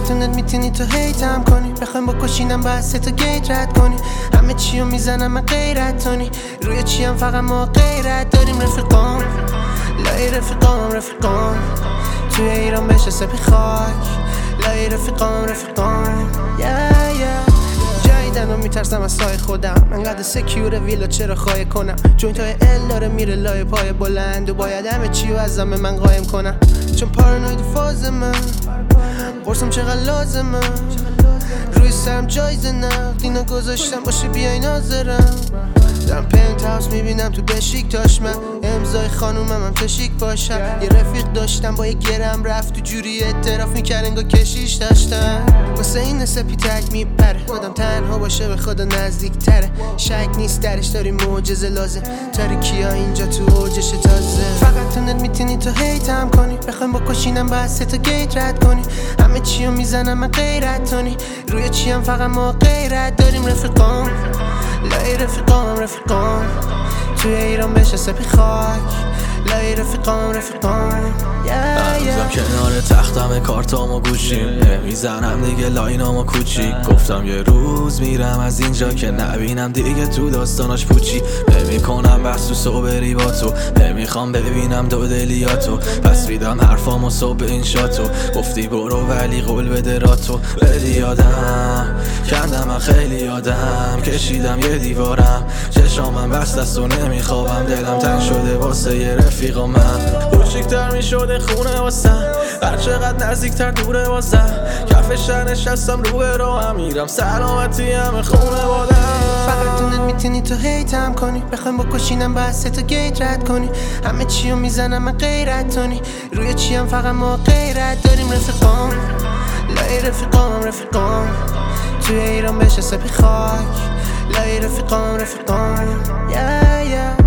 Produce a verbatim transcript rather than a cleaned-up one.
فقط اونت میتونی تو هیتم کنی، بخوایم بکشینم باید سه تا گیت رد کنی. همه چیو میزنم من غیرت تونی، روی چیم فقط ما غیرت داریم. رفیقام لای رفیقام رفیقام توی ایران بشه سپی خاک. لای رفیقام رفیقام yeah, yeah. جایدن و میترسم از سای خودم، انقدر سکیور ویلا چرا خواهی کنم. جوینت های ال داره میره لای پای بلند و باید همه چیو از همه من قایم کنم. چون پارانوید فاز من قرصم چقدر لازمه، روی سرم جایزه نقد اینا گذاشتم باشه بیای ناظرم. دارم پنت هاوس میبینم تو بشیکتاش، من امضای خانومم هم تشیک باشم. یه رفیق داشتم با یه گرم رفت تو جوری اعتراف میکرد انگار کشیش داشتم. واسه این سپی تک میپره، آدم تنها باشه به خدا نزدیک تره. شک نیست درش داری معجزه لازم، تاریکیا اینجا تو اوجش تازه. فقط تو نت میتونی تو هیتم کنی، بخوایم بکشینم باید سه تا گیت رد کنی. همه چیو میزنم من غیرت تونی، روی چیم فقط ما غیرت داریم. رفیقام لای رفیقام رفیقام توی ایران بشه سپی خاک. لای رفیقام رفیقام هنوزم کنار تختم کارتام و گوشیم، نمیزنم دیگه لاینام و کوچیک. گفتم یه روز میرم از اینجا که نبینم دیگه تو داستاناش پوچی. نمی کنم بحث تو صبری با تو، نمیخوام ببینم دو دلیاتو. پس میدم حرفامو صبح این شاتو، گفتی برو ولی قول بده راتو. بدی یادم کندم من خیلی یادم کشیدم یه دیوارم، چشامم بست است و نمیخوابم. دلم تنگ شده واسه یه رفیق و من، کوچیکتر میشده خونه واسم، هر چقدر نزدیکتر دوره واسم. کف شهر نشستم رو به راهم، میرم سلامتی همه خونه بادم. فقط تو نت میتونی تو هیتم کنی، بخوایم بکشینم باید سه تا گیت رد کنی. همه چیو میزنم من غیرت تونی، روی چیم فقط ما غیرت داریم. رفیقام لای رفیقام رفیقام توی ایران بشه سپی خاک. لای رفیقام رفیقام yeah, yeah.